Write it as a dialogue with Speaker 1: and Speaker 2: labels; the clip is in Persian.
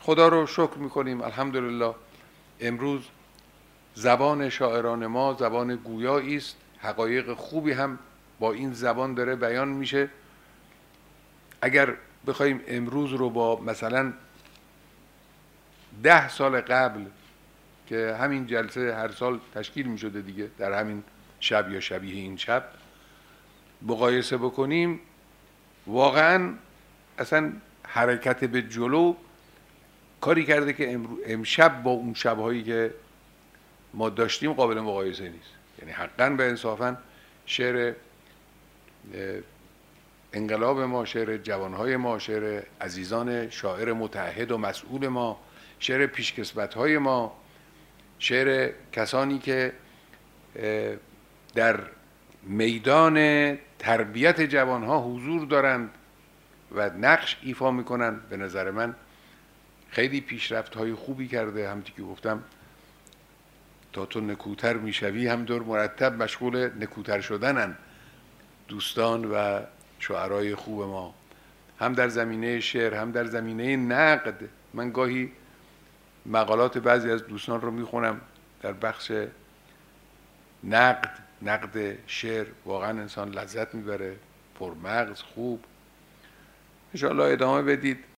Speaker 1: خدا رو شکر میکنیم الحمدلله امروز زبان شاعران ما زبان گویایی است، حقایق خوبی هم با این زبان داره بیان میشه. اگر بخوایم امروز رو با مثلا 10 سال قبل که همین جلسه هر سال تشکیل می شده دیگه در همین شب یا شبیه این شب مقایسه بکنیم، واقعا اصلا حرکت به جلو کاری کرده که امشب با اون شبهایی که ما داشتیم قابل مقایسه نیست. یعنی حقا به انصافا شعر انقلاب ما، شعر جوانهای ما، شعر عزیزان شاعر متعهد و مسئول ما، شعر پیشکسوت‌های ما، شعر کسانی که در میدان تربیت جوانها حضور دارند و نقش ایفا میکنن، به نظر من خیلی پیشرفت‌های خوبی کرده. همونطور که گفتم تا تو نکوتر میشوی هم دور مرتب مشغول نکوتر شدنن دوستان و شعرای خوب ما، هم در زمینه شعر هم در زمینه نقد. من گاهی مقالات بعضی از دوستان رو میخونم در بخش نقد شعر، واقعا انسان لذت میبره، پرمغز، خوب. انشاءالله ادامه بدید.